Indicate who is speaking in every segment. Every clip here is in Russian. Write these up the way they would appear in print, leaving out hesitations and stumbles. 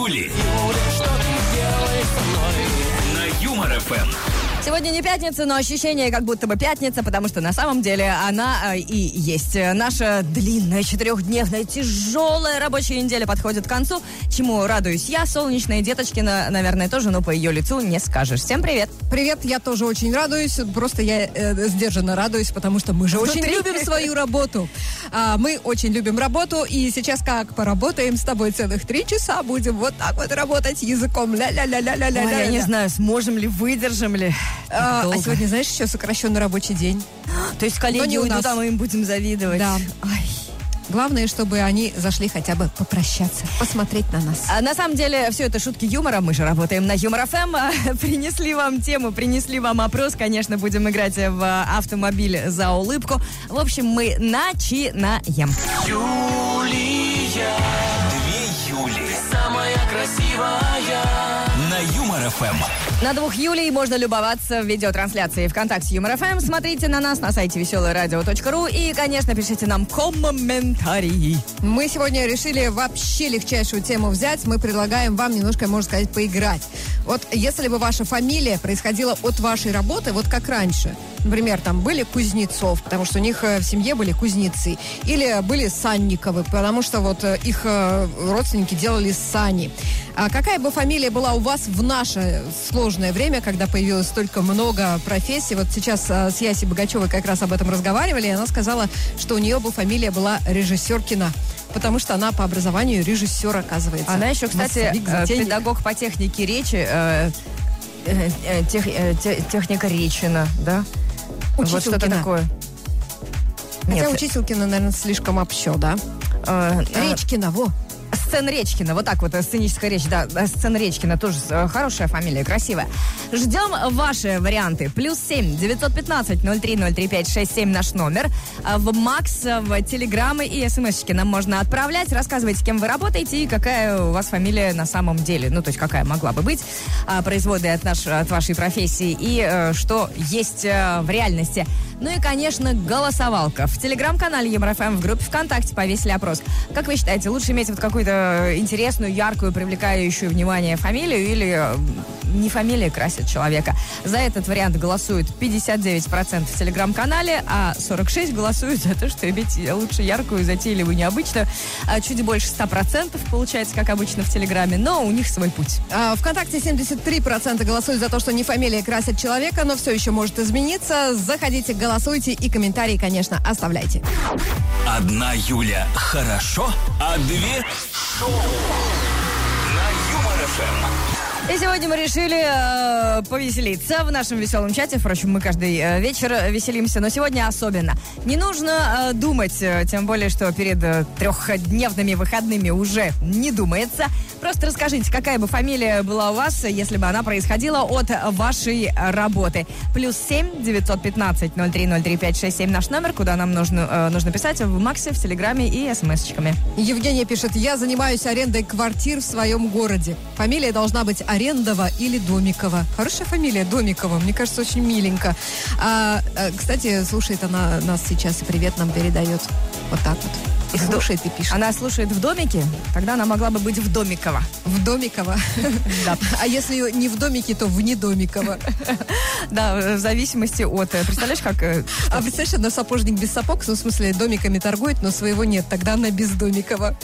Speaker 1: Юли на Юмор ФМ.
Speaker 2: Сегодня не пятница, но ощущение, как будто бы пятница, потому что на самом деле она и есть. Наша длинная, 4-дневная, тяжелая рабочая неделя подходит к концу, чему радуюсь я. Солнечная Деточкина, наверное, тоже, но по ее лицу не скажешь. Всем привет.
Speaker 3: Привет, я тоже очень радуюсь, просто я сдержанно радуюсь, потому что мы же очень любим свою работу. Мы очень любим работу, и сейчас как поработаем с тобой целых 3 часа, будем вот так вот работать языком. Ля-ля-ля-ля-ля-ля.
Speaker 2: Ой, я не знаю, сможем ли, выдержим ли.
Speaker 3: А сегодня, знаешь, еще сокращенный рабочий день.
Speaker 2: То есть коллеги уйдут, а мы им будем завидовать.
Speaker 3: Да.
Speaker 2: Ой.
Speaker 3: Главное, чтобы они зашли хотя бы попрощаться, посмотреть на нас.
Speaker 2: На самом деле, все это шутки юмора. Мы же работаем на Юмор ФМ. Принесли вам тему, принесли вам опрос. Конечно, будем играть в автомобиль за улыбку. В общем, мы начинаем.
Speaker 1: Юлия, 2 Юли, самая красивая на Юмор ФМ.
Speaker 2: На 2 Юлей можно любоваться в видеотрансляции ВКонтакте Юмор ФМ. Смотрите на нас на сайте веселорадио.ру и, конечно, пишите нам комментарии.
Speaker 3: Мы сегодня решили вообще легчайшую тему взять. Мы предлагаем вам немножко, можно сказать, поиграть. Вот если бы ваша фамилия происходила от вашей работы, вот как раньше. Например, там были Кузнецов, потому что у них в семье были кузнецы. Или были Санниковы, потому что вот их родственники делали сани. А какая бы фамилия была у вас в наше сложное время, когда появилось столько много профессий? Вот сейчас с Ясей Богачевой как раз об этом разговаривали, и она сказала, что у нее бы фамилия была Режиссеркина, потому что она по образованию режиссер, оказывается.
Speaker 2: Она еще, кстати, педагог по технике речи, техника Речина, да?
Speaker 3: Учителькина.
Speaker 2: Вот что-то такое.
Speaker 3: Хотя
Speaker 2: Нет.
Speaker 3: Учителькина, наверное, слишком общо, да? Речкина, во.
Speaker 2: Сцен Речкина, вот так вот, сценическая речь, да, Сцен Речкина, тоже хорошая фамилия, красивая. Ждем ваши варианты. +7 915 03 03 567 наш номер. В Макс, в Телеграмы и СМС-очки нам можно отправлять. Рассказывайте, кем вы работаете и какая у вас фамилия на самом деле. Ну, то есть, какая могла бы быть, производная от вашей профессии и что есть в реальности. Ну и, конечно, голосовалка. В Телеграм-канале Юмор ФМ, в группе ВКонтакте повесили опрос. Как вы считаете, лучше иметь вот какую-то интересную, яркую, привлекающую внимание фамилию или не фамилия красит человека? За этот вариант голосуют 59% в Телеграм-канале, а 46% голосуют за то, что иметь лучше яркую, затейливую, необычную. Чуть больше 100% получается, как обычно в Телеграме, но у них свой путь.
Speaker 3: ВКонтакте 73% голосуют за то, что не фамилия красит человека, но все еще может измениться. Заходите, голосуйте и комментарии, конечно, оставляйте.
Speaker 1: 1 Юля хорошо, а 2 шоу на Юмор ФМ.
Speaker 2: И сегодня мы решили повеселиться в нашем веселом чате. Впрочем, мы каждый вечер веселимся, но сегодня особенно. Не нужно думать, тем более, что перед 3-дневными выходными уже не думается. Просто расскажите, какая бы фамилия была у вас, если бы она происходила от вашей работы. +7 915 03 03 567 наш номер, куда нам нужно писать в Максе, в Телеграме и СМС-очками.
Speaker 3: Евгения пишет: я занимаюсь арендой квартир в своем городе. Фамилия должна быть Арендова или Домикова. Хорошая фамилия, Домикова. Мне кажется, очень миленько. Кстати, слушает она нас сейчас и привет нам передает. Вот так вот. И слушает, и пишет.
Speaker 2: Она слушает в домике, тогда она могла бы быть в Домиково.
Speaker 3: В Домиково.
Speaker 2: Да.
Speaker 3: А если не в домике, то в недомиково.
Speaker 2: Да, в зависимости от... Представляешь, как...
Speaker 3: А представляешь, она сапожник без сапог, ну, в смысле, домиками торгует, но своего нет. Тогда она без Домикова.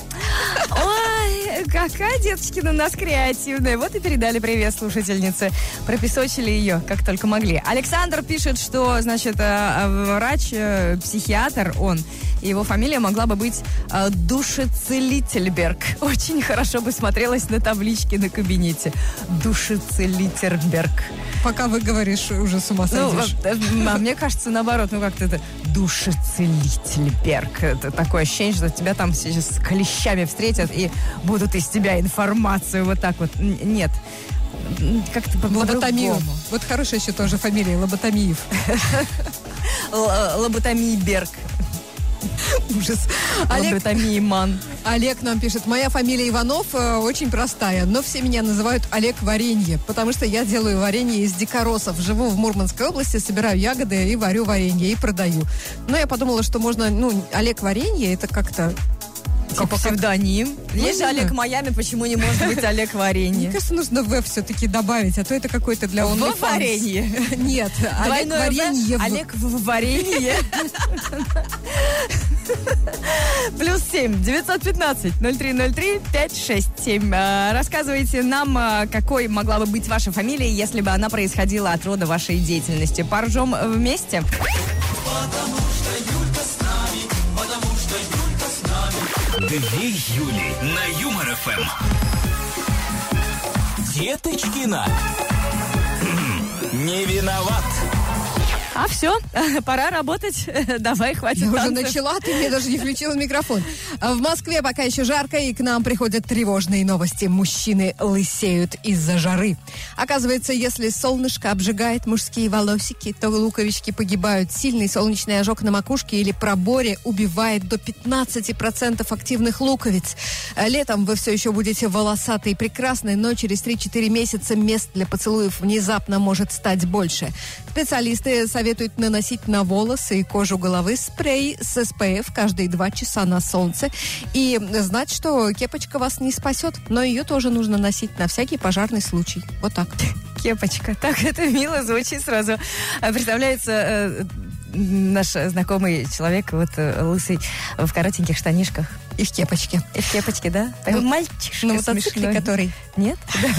Speaker 2: Ой, какая Деточкина у нас креативная. Вот и передали привет слушательнице. Пропесочили ее, как только могли. Александр пишет, что, значит, врач, психиатр он. Его фамилия могла бы быть Душецелительберг. Очень хорошо бы смотрелась на табличке на кабинете. Душецелительберг.
Speaker 3: Пока вы говоришь, уже с ума сойдешь.
Speaker 2: А мне кажется, наоборот, как-то это Душецелительберг. Это такое ощущение, что тебя там сейчас с клещами встретят и будут из тебя информацию вот так вот. Нет. Как-то
Speaker 3: Лоботомию.
Speaker 2: по-другому.
Speaker 3: Вот хорошая еще тоже фамилия, Лоботомиев.
Speaker 2: Лоботомийберг.
Speaker 3: Ужас. Олег нам пишет: моя фамилия Иванов очень простая, но все меня называют Олег Варенье, потому что я делаю варенье из дикоросов. Живу в Мурманской области, собираю ягоды и варю варенье и продаю. Но я подумала, что можно, Олег Варенье, это как-то
Speaker 2: Как псевдоним. Есть же
Speaker 3: именно.
Speaker 2: Олег Майами, почему не может быть Олег Варенье?
Speaker 3: Мне кажется, нужно «в» все-таки добавить, а то это какой-то для OnlyFans.
Speaker 2: Варенье.
Speaker 3: Нет, Олег
Speaker 2: Двойное
Speaker 3: Варенье.
Speaker 2: В. Олег в варенье. +7 915 0303 567. Рассказывайте нам, какой могла бы быть ваша фамилия, если бы она происходила от рода вашей деятельности. Поржем вместе.
Speaker 1: Две Юли на Юмор ФМ. Деточкина. Не виноват.
Speaker 2: А все, пора работать. Давай, хватит
Speaker 3: Я уже
Speaker 2: танцев.
Speaker 3: начала, ты мне даже не включила микрофон. В Москве пока еще жарко, и к нам приходят тревожные новости. Мужчины лысеют из-за жары. Оказывается, если солнышко обжигает мужские волосики, то луковички погибают. Сильный солнечный ожог на макушке или проборе убивает до 15% активных луковиц. Летом вы все еще будете волосатые и прекрасные, но через 3-4 месяца мест для поцелуев внезапно может стать больше. Специалисты советуют наносить на волосы и кожу головы спрей с SPF каждые 2 часа на солнце. И знать, что кепочка вас не спасет, но ее тоже нужно носить на всякий пожарный случай. Вот так.
Speaker 2: Кепочка. Так это мило звучит сразу. Представляется наш знакомый человек, вот лысый, в коротеньких штанишках.
Speaker 3: И в кепочке.
Speaker 2: И в кепочке, да? Такой мальчишка
Speaker 3: На мотоцикле,
Speaker 2: смешной.
Speaker 3: который...
Speaker 2: Нет?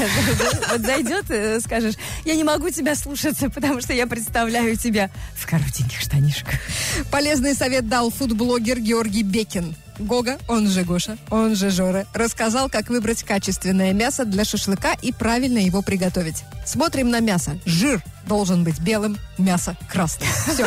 Speaker 2: Вот зайдет, скажешь, я не могу тебя слушаться, потому что я представляю тебя в коротеньких штанишках.
Speaker 3: Полезный совет дал фудблогер Георгий Бекин. Гога, он же Гоша, он же Жора, рассказал, как выбрать качественное мясо для шашлыка и правильно его приготовить. Смотрим на мясо. Жир должен быть белым, мясо красным. Все.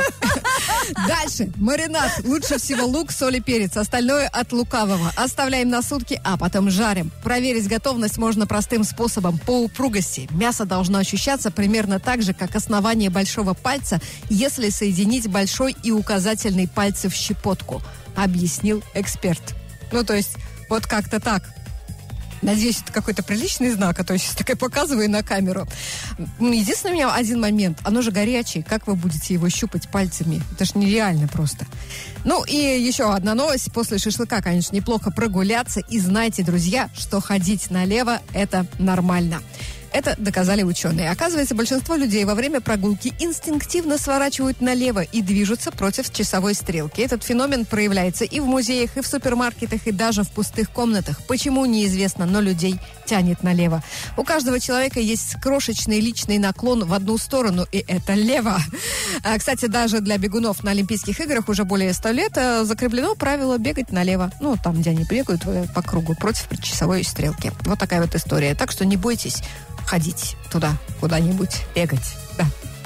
Speaker 3: Дальше. Маринад. Лучше всего лук, соль и перец. Остальное от лукавого. Оставляем на сутки, а потом жарим. Проверить готовность можно простым способом, по упругости. Мясо должно ощущаться примерно так же, как основание большого пальца, если соединить большой и указательный пальцы в щепотку, объяснил эксперт. Ну, то есть, вот как-то так. Надеюсь, это какой-то приличный знак, а то я сейчас такая показываю на камеру. Единственный у меня один момент. Оно же горячее. Как вы будете его щупать пальцами? Это же нереально просто. Ну и еще одна новость. После шашлыка, конечно, неплохо прогуляться. И знайте, друзья, что ходить налево – это нормально. Это доказали ученые. Оказывается, большинство людей во время прогулки инстинктивно сворачивают налево и движутся против часовой стрелки. Этот феномен проявляется и в музеях, и в супермаркетах, и даже в пустых комнатах. Почему, неизвестно, но людей тянет налево. У каждого человека есть крошечный личный наклон в одну сторону, и это лево. Кстати, даже для бегунов на Олимпийских играх уже более 100 лет закреплено правило бегать налево. Ну, там, где они бегают по кругу против часовой стрелки. Вот такая вот история. Так что не бойтесь ходить туда, куда-нибудь.
Speaker 2: Бегать.
Speaker 3: Да.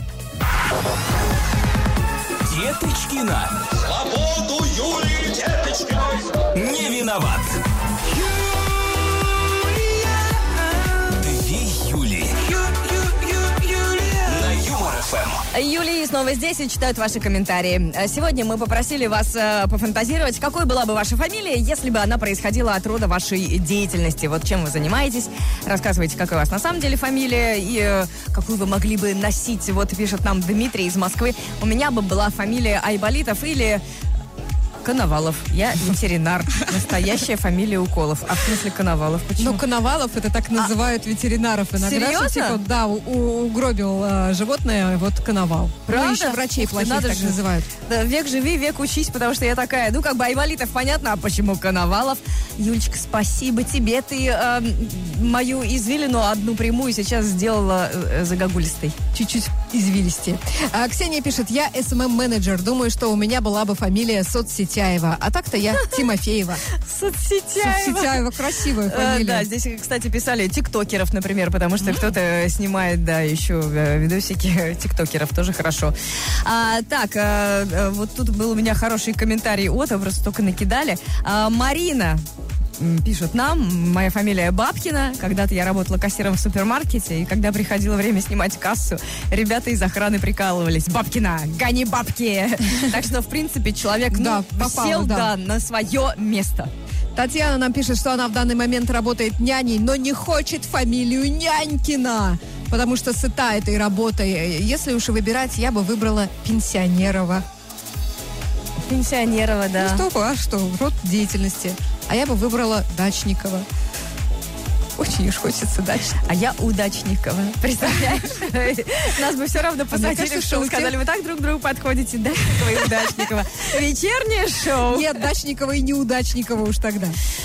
Speaker 1: Деточкина. Свободу Юлии Деточкиной. Не виноват. Две Юли. На Юмор ФМ.
Speaker 2: Юлия снова здесь и читают ваши комментарии. Сегодня мы попросили вас пофантазировать, какой была бы ваша фамилия, если бы она происходила от рода вашей деятельности. Вот чем вы занимаетесь. Рассказывайте, какая у вас на самом деле фамилия и какую вы могли бы носить. Вот пишет нам Дмитрий из Москвы. У меня бы была фамилия Айболитов или Коновалов. Я ветеринар. Настоящая фамилия Уколов. А в смысле Коновалов? Почему?
Speaker 3: Ну, Коновалов, это так называют ветеринаров иногда.
Speaker 2: Серьезно?
Speaker 3: Что, типа, да, угробил животное, вот коновал.
Speaker 2: Правда?
Speaker 3: Ну, еще врачей
Speaker 2: Ух ты,
Speaker 3: плохих
Speaker 2: надо
Speaker 3: так
Speaker 2: же.
Speaker 3: называют.
Speaker 2: Да, век живи, век учись, потому что я такая, ну, как бы Айболитов, понятно, а почему Коновалов? Юлечка, спасибо тебе, ты мою извилину одну прямую сейчас сделала загогулистой.
Speaker 3: Чуть-чуть извилистее. Ксения пишет, я СММ-менеджер. Думаю, что у меня была бы фамилия Соцсетяева. А так-то я Тимофеева. Соцсетяева, красивая фамилия.
Speaker 2: Да, здесь, кстати, писали тиктокеров, например, потому что кто-то снимает, да, еще видосики тиктокеров, тоже хорошо. Так, вот тут был у меня хороший комментарий от, просто только накидали. Марина пишет нам, моя фамилия Бабкина. Когда-то я работала кассиром в супермаркете, и когда приходило время снимать кассу, ребята из охраны прикалывались. Бабкина, гони бабки! Так что, в принципе, человек сел на свое место.
Speaker 3: Татьяна нам пишет, что она в данный момент работает няней, но не хочет фамилию Нянькина, потому что сыта этой работой. Если уж выбирать, я бы выбрала Пенсионерова.
Speaker 2: Пенсионерова, да.
Speaker 3: Ну что, род деятельности. А я бы выбрала Дачникова. Очень уж хочется Дачникова.
Speaker 2: А я Удачникова. Представляешь? Нас бы все равно посадили в шоу. Сказали, вы так друг к другу подходите. Дачникова и Удачникова. Вечернее шоу.
Speaker 3: Нет, Дачникова и Неудачникова уж тогда.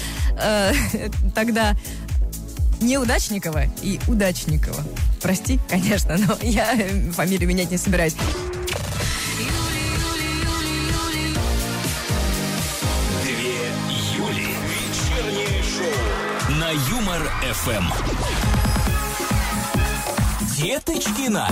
Speaker 2: Тогда Неудачникова и Удачникова. Прости, конечно, но я фамилию менять не собираюсь.
Speaker 1: Две Юли. Вечернее шоу на Юмор ФМ. Деточкина.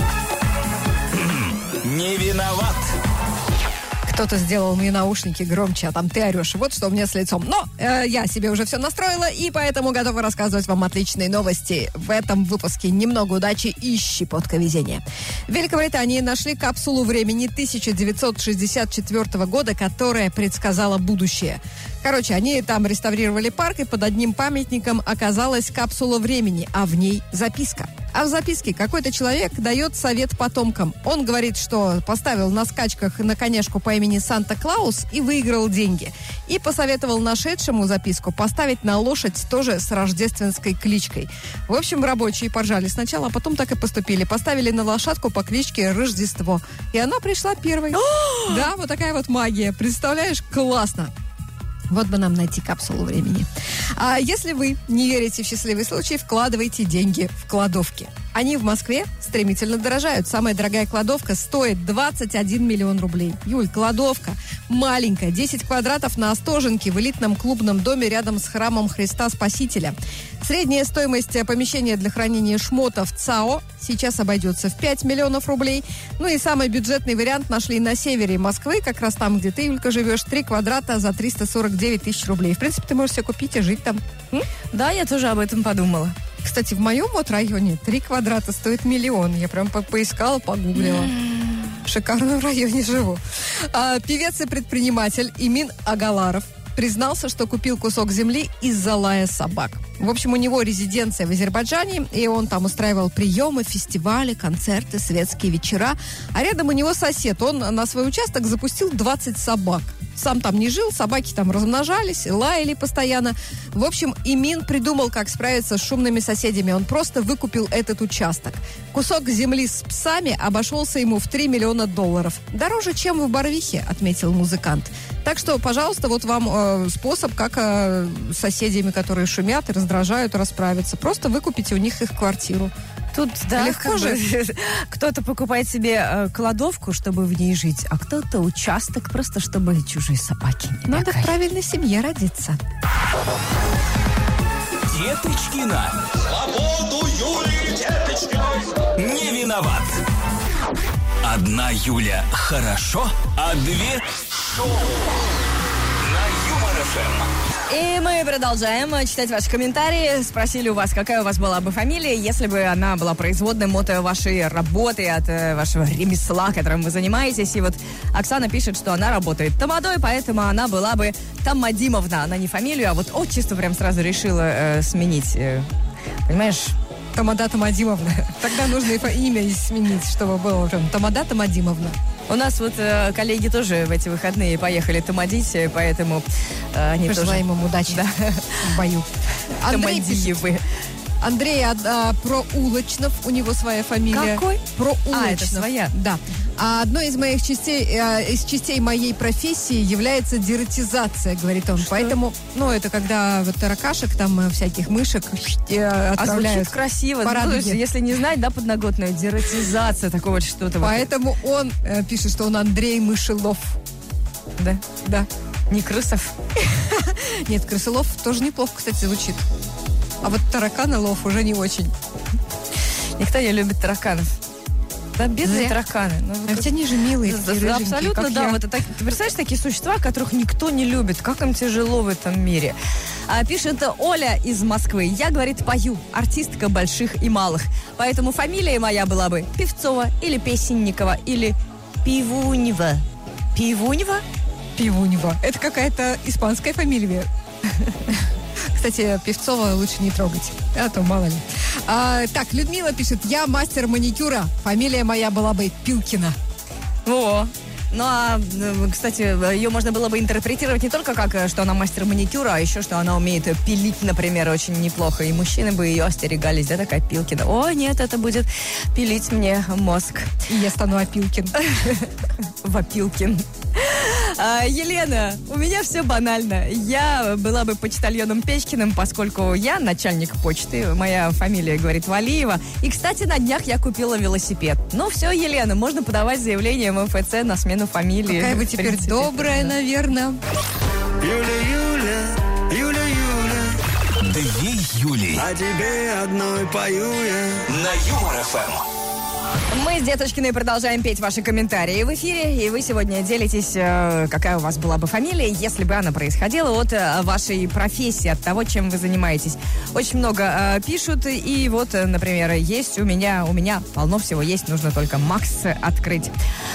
Speaker 1: Не виноват.
Speaker 3: Кто-то сделал мне наушники громче, а там ты орешь. Вот что у меня с лицом. Но я себе уже все настроила, и поэтому готова рассказывать вам отличные новости. В этом выпуске немного удачи и щепотка везения. В Великобритании нашли капсулу времени 1964 года, которая предсказала будущее. Короче, они там реставрировали парк, и под одним памятником оказалась капсула времени, а в ней записка. А в записке какой-то человек дает совет потомкам. Он говорит, что поставил на скачках на конешку по имени Санта-Клаус и выиграл деньги. И посоветовал нашедшему записку поставить на лошадь тоже с рождественской кличкой. В общем, рабочие поржали сначала, а потом так и поступили. Поставили на лошадку по кличке Рождество. И она пришла первой. Да, вот такая вот магия. Представляешь, классно. Вот бы нам найти капсулу времени. А если вы не верите в счастливый случай, вкладывайте деньги в кладовки. Они в Москве стремительно дорожают. Самая дорогая кладовка стоит 21 миллион рублей. Юль, кладовка маленькая, 10 квадратов на Остоженке в элитном клубном доме рядом с храмом Христа Спасителя. Средняя стоимость помещения для хранения шмотов ЦАО сейчас обойдется в 5 миллионов рублей. Ну и самый бюджетный вариант нашли на севере Москвы, как раз там, где ты, Юлька, живешь, 3 квадрата за 349 тысяч рублей. В принципе, ты можешь себе купить и жить там.
Speaker 2: Да, я тоже об этом подумала.
Speaker 3: Кстати, в моем вот районе 3 квадрата стоит миллион. Я прям поискала, погуглила. В шикарном районе живу. Певец и предприниматель Имин Агаларов признался, что купил кусок земли из-за лая собак. В общем, у него резиденция в Азербайджане, и он там устраивал приемы, фестивали, концерты, светские вечера. А рядом у него сосед. Он на свой участок запустил 20 собак. Сам там не жил, собаки там размножались, лаяли постоянно. В общем, Имин придумал, как справиться с шумными соседями. Он просто выкупил этот участок. Кусок земли с псами обошелся ему в 3 миллиона долларов. Дороже, чем в Барвихе, отметил музыкант. Так что, пожалуйста, вот вам способ, как с соседями, которые шумят и раздражают, расправиться. Просто выкупите у них их квартиру.
Speaker 2: Тут, да,
Speaker 3: легко же.
Speaker 2: Кто-то покупает себе кладовку, чтобы в ней жить, а кто-то участок просто, чтобы чужие собаки не
Speaker 3: Надо
Speaker 2: бегали.
Speaker 3: в правильной семье родиться.
Speaker 1: Деточкина. Свободу Юлии Деточкиной. Не виноват. Одна Юля хорошо, а две шоу на Юмор ФМ.
Speaker 2: И мы продолжаем читать ваши комментарии. Спросили у вас, какая у вас была бы фамилия, если бы она была производным от вашей работы, от вашего ремесла, которым вы занимаетесь. И вот Оксана пишет, что она работает тамадой, поэтому она была бы Тамадимовна. Она не фамилию, а вот отчество прям сразу решила сменить. Понимаешь?
Speaker 3: Тамада Тамадимовна. Тогда нужно имя сменить, чтобы было прям Тамада Тамадимовна.
Speaker 2: У нас вот коллеги тоже в эти выходные поехали тамадить, поэтому они
Speaker 3: Пожелаем
Speaker 2: тоже...
Speaker 3: им удачи
Speaker 2: Да.
Speaker 3: в бою. Андрей пишет.
Speaker 2: Тамадиевы.
Speaker 3: Андрей Проулочнов, у него своя фамилия.
Speaker 2: Какой?
Speaker 3: Проулочнов.
Speaker 2: А, это своя?
Speaker 3: Да. А одной из моих частей моей профессии является дератизация, говорит он.
Speaker 2: Что?
Speaker 3: Поэтому, это когда вот таракашек, там всяких мышек отправляют.
Speaker 2: А звучит красиво.
Speaker 3: по радуге.
Speaker 2: Слушай, если не знать, да, подноготную, дератизация, такого что-то.
Speaker 3: Поэтому он пишет, что он Андрей Мышелов.
Speaker 2: Да?
Speaker 3: Да.
Speaker 2: Не Крысов.
Speaker 3: Нет, крысолов тоже неплохо, кстати, звучит. А вот тараканолов уже не очень.
Speaker 2: Никто не любит тараканов. Да, бедные
Speaker 3: Зря.
Speaker 2: тараканы.
Speaker 3: А ведь они же милые, такие рыженькие,
Speaker 2: абсолютно,
Speaker 3: как
Speaker 2: да.
Speaker 3: я.
Speaker 2: Вот это, ты представляешь, такие существа, которых никто не любит. Как им тяжело в этом мире. Пишет Оля из Москвы. Я, говорит, пою. Артистка больших и малых. Поэтому фамилия моя была бы Певцова или Песенникова или Пивунева. Пивунева?
Speaker 3: Пивунева. Это какая-то испанская фамилия. Кстати, Певцова лучше не трогать, а то мало ли. Так, Людмила пишет, я мастер маникюра. Фамилия моя была бы Пилкина.
Speaker 2: О, Ну, а, кстати, ее можно было бы интерпретировать не только как, что она мастер маникюра, а еще, что она умеет пилить, например, очень неплохо. И мужчины бы ее остерегались, да, такая Пилкина. О, нет, это будет пилить мне мозг.
Speaker 3: И я стану Опилкин.
Speaker 2: Вопилкин. Елена, у меня все банально. Я была бы почтальоном Печкиным, поскольку я начальник почты. Моя фамилия, говорит, Валиева. И, кстати, на днях я купила велосипед. Ну все, Елена, можно подавать заявление в МФЦ на смену фамилии.
Speaker 3: Какая вы теперь добрая, да. Наверное.
Speaker 1: Юля. Две Юли.
Speaker 4: А тебе одной пою я.
Speaker 1: На Юмор ФМ.
Speaker 2: Мы с Деточкиной продолжаем петь ваши комментарии в эфире, и вы сегодня делитесь, какая у вас была бы фамилия, если бы она происходила от вашей профессии, от того, чем вы занимаетесь. Очень много пишут, и вот, например, есть у меня полно всего есть, нужно только Макс открыть.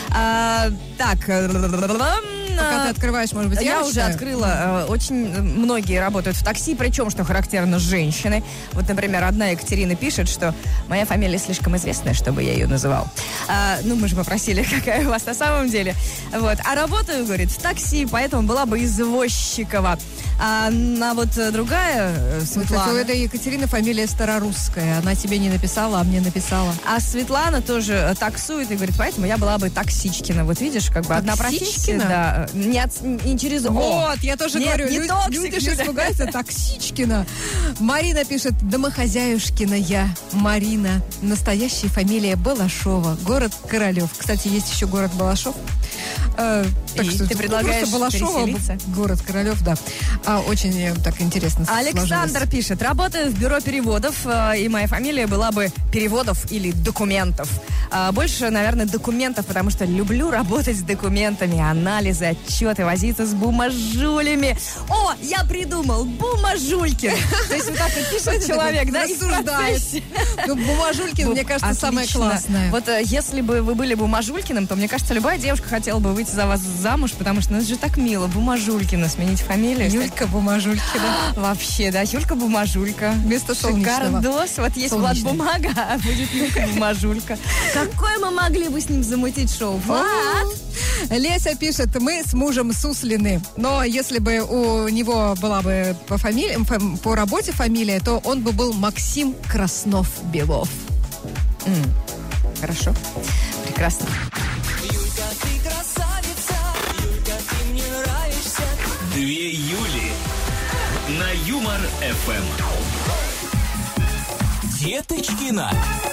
Speaker 3: Пока ты открываешь, может быть,
Speaker 2: я уже открыла. Очень многие работают в такси, причем, что характерно, женщины. Вот, например, одна Екатерина пишет, что моя фамилия слишком известная, чтобы я ее называл. Ну, мы же попросили, какая у вас на самом деле. Вот. А работаю, говорит, в такси, поэтому была бы Извозчикова. А вот другая, Светлана...
Speaker 3: Кстати, у этой Екатерины фамилия старорусская. Она тебе не написала, а мне написала.
Speaker 2: А Светлана тоже таксует и говорит, поэтому я была бы Таксичкина. Вот видишь, как бы одна профессия. Да, не через...
Speaker 3: Вот, я тоже говорю, люди же
Speaker 2: Юля.
Speaker 3: испугаются. Таксичкина. Марина пишет, домохозяюшкина я, Марина. Настоящая фамилия Балашова. Город Королев. Кстати, есть еще город Балашов. Так что
Speaker 2: ты предлагаешь
Speaker 3: Балашова,
Speaker 2: переселиться?
Speaker 3: Город Королев, да. Очень так интересно
Speaker 2: Александр
Speaker 3: сложилось.
Speaker 2: пишет, работаю в бюро переводов, и моя фамилия была бы Переводов или Документов. Больше, наверное, документов, потому что люблю работать с документами, анализы, отчеты, возиться с бумажулями. О, я придумал, Бумажулькин. То есть вот так вот пишет человек, да,
Speaker 3: рассуждает. Ну, Бумажулькин, мне кажется, самое классное.
Speaker 2: Вот если бы вы были Бумажулькиным, то, мне кажется, любая девушка хотела бы выйти за вас замуж, потому что, ну, это же так мило, Бумажулькина, сменить фамилию.
Speaker 3: Юлька Бумажулькина.
Speaker 2: Вообще, да, Юлька Бумажулька.
Speaker 3: Вместо солнечного.
Speaker 2: Шикардос. Вот есть Влад Бумага, а будет Юлька Бумажулька. Какое мы могли бы с ним замутить шоу? Влад!
Speaker 3: Леся пишет, мы с мужем суслины. Но если бы у него была бы по работе фамилия, то он бы был Максим Краснов-Белов.
Speaker 2: Хорошо. Прекрасно.
Speaker 1: Юлька, ты красавица. Юлька, ты мне нравишься. Две Юли. На Юмор ФМ. Деточкина.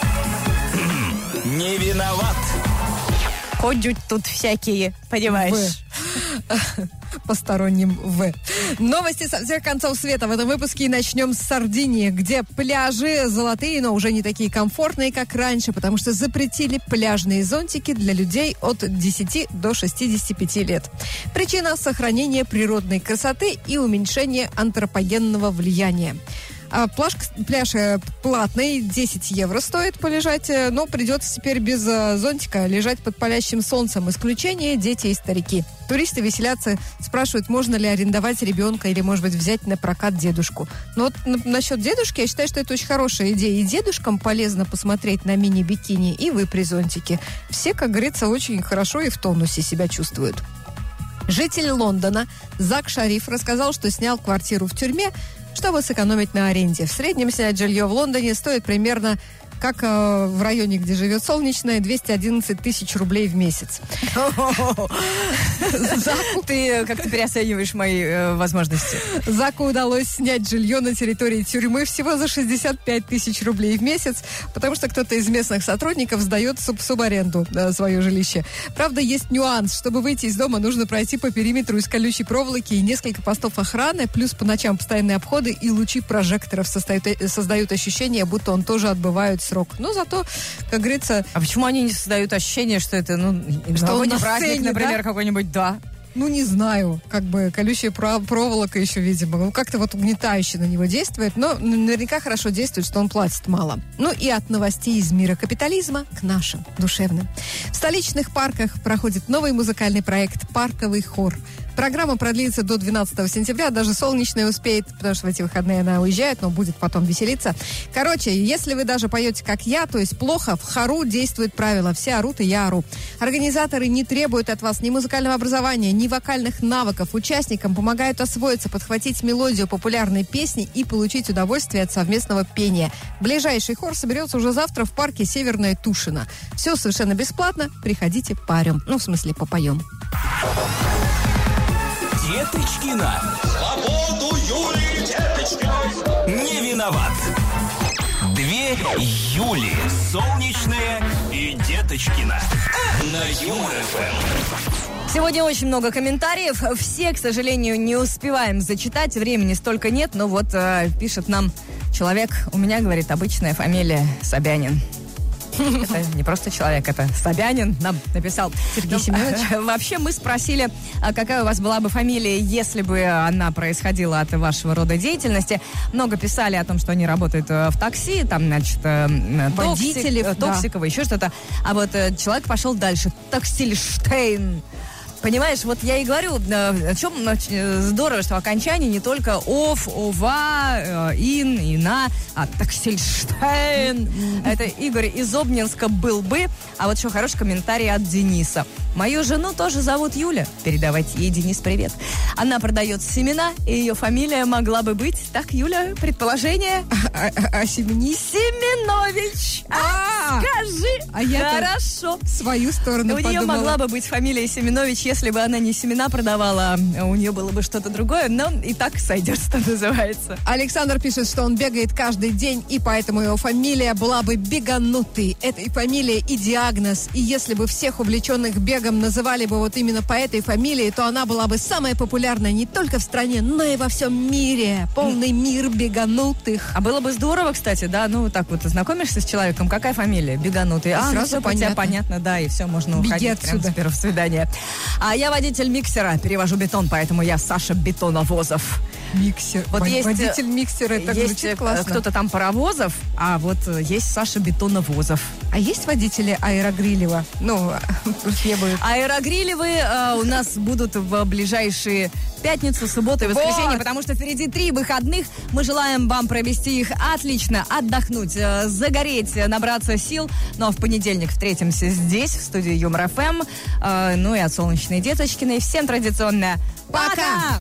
Speaker 1: Не виноват.
Speaker 2: Ходят тут всякие, понимаешь?
Speaker 3: Посторонним В. Новости со всех концов света в этом выпуске, и начнем с Сардинии, где пляжи золотые, но уже не такие комфортные, как раньше, потому что запретили пляжные зонтики для людей от 10 до 65 лет. Причина – сохранение природной красоты и уменьшение антропогенного влияния. Пляж платный, 10 евро стоит полежать, но придется теперь без зонтика лежать под палящим солнцем. Исключение – дети и старики. Туристы веселятся, спрашивают, можно ли арендовать ребенка или, может быть, взять на прокат дедушку. Но вот насчет дедушки, я считаю, что это очень хорошая идея. И дедушкам полезно посмотреть на мини-бикини, и вы при зонтике. Все, как говорится, очень хорошо и в тонусе себя чувствуют. Житель Лондона Зак Шариф рассказал, что снял квартиру в тюрьме, чтобы сэкономить на аренде. В среднем снять жилье в Лондоне стоит примерно, как в районе, где живет Солнечная, 211 тысяч рублей в месяц.
Speaker 2: Ты как-то переоцениваешь мои возможности.
Speaker 3: Заку удалось снять жилье на территории тюрьмы всего за 65 тысяч рублей в месяц, потому что кто-то из местных сотрудников сдает субаренду свое жилище. Правда, есть нюанс. Чтобы выйти из дома, нужно пройти по периметру из колючей проволоки и несколько постов охраны, плюс по ночам постоянные обходы, и лучи прожекторов создают ощущение, будто он тоже отбывает срок. Но зато, как говорится...
Speaker 2: А почему они не создают ощущение, что это,
Speaker 3: что он на
Speaker 2: праздник,
Speaker 3: сцене,
Speaker 2: например,
Speaker 3: да?
Speaker 2: Какой-нибудь, да?
Speaker 3: Ну, не знаю, как бы колючая проволока еще, видимо, как-то вот угнетающе на него действует, но наверняка хорошо действует, что он платит мало. Ну и от новостей из мира капитализма к нашим, душевным. В столичных парках проходит новый музыкальный проект «Парковый хор». Программа продлится до 12 сентября, даже солнечная успеет, потому что в эти выходные она уезжает, но будет потом веселиться. Короче, если вы даже поете как я, то есть плохо, в хору действует правило «все орут, и я ору». Организаторы не требуют от вас ни музыкального образования, ни вокальных навыков. Участникам помогают освоиться, подхватить мелодию популярной песни и получить удовольствие от совместного пения. Ближайший хор соберется уже завтра в парке Северная Тушино. Все совершенно бесплатно. Приходите, парем. Ну, в смысле, попоем.
Speaker 1: Деточкина.
Speaker 5: Свободу Юлии Деточкиной.
Speaker 1: Не виноват. Две Юли. Солнечная и Деточкина. На Юмор ФМ.
Speaker 2: Сегодня очень много комментариев. Все, к сожалению, не успеваем зачитать. Времени столько нет. Но вот пишет нам человек. У меня, говорит, обычная фамилия Собянин. Это не просто человек, это Собянин нам написал.
Speaker 3: Сергей Семенович.
Speaker 2: Вообще мы спросили, какая у вас была бы фамилия, если бы она происходила от вашего рода деятельности. Много писали о том, что они работают в такси, там, значит,
Speaker 3: водители,
Speaker 2: Токсикова, еще что-то. А вот человек пошел дальше. Таксильштейн. Понимаешь, вот я и говорю, о чем здорово, что окончание не только ов, ова, ин, ина, а таксильштейн. Это Игорь из Обнинска был бы. А вот еще хороший комментарий от Дениса. Мою жену тоже зовут Юля. Передавайте ей, Денис, привет. Она продает семена, и ее фамилия могла бы быть, так, Юля, предположение? Семенович. Скажи.
Speaker 3: А я
Speaker 2: хорошо.
Speaker 3: в свою сторону
Speaker 2: У
Speaker 3: подумала.
Speaker 2: нее могла бы быть фамилия Семенович, если бы она не семена продавала, у нее было бы что-то другое, но и так сойдет, что называется.
Speaker 3: Александр пишет, что он бегает каждый день, и поэтому его фамилия была бы Беганутый. Это и фамилия, и диагноз. И если бы всех увлеченных бегом называли бы вот именно по этой фамилии, то она была бы самая популярная не только в стране, но и во всем мире. Полный мир беганутых.
Speaker 2: А было бы здорово, кстати, да, ну так вот знакомишься с человеком, какая фамилия? Беганутый.
Speaker 3: Сразу
Speaker 2: ну, все
Speaker 3: понятно.
Speaker 2: Понятно, да, и все, можно
Speaker 3: Беги
Speaker 2: уходить прямо
Speaker 3: отсюда.
Speaker 2: с первого свидания. А я водитель миксера, перевожу бетон, поэтому я Саша Бетоновозов.
Speaker 3: Миксер.
Speaker 2: Вот есть,
Speaker 3: водитель миксера, это
Speaker 2: есть
Speaker 3: звучит классно.
Speaker 2: кто-то там паровозов, а вот есть Саша Бетоновозов.
Speaker 3: А есть водители аэрогрилева? Ну, требуют.
Speaker 2: Аэрогрилевы у нас будут в ближайшие пятницу, субботу и воскресенье,
Speaker 3: Вот.
Speaker 2: потому что впереди 3 выходных. Мы желаем вам провести их отлично, отдохнуть, загореть, набраться сил. Ну а в понедельник встретимся здесь, в студии Юмор ФМ. Ну и от Солнечной Деточкиной. Всем традиционно пока!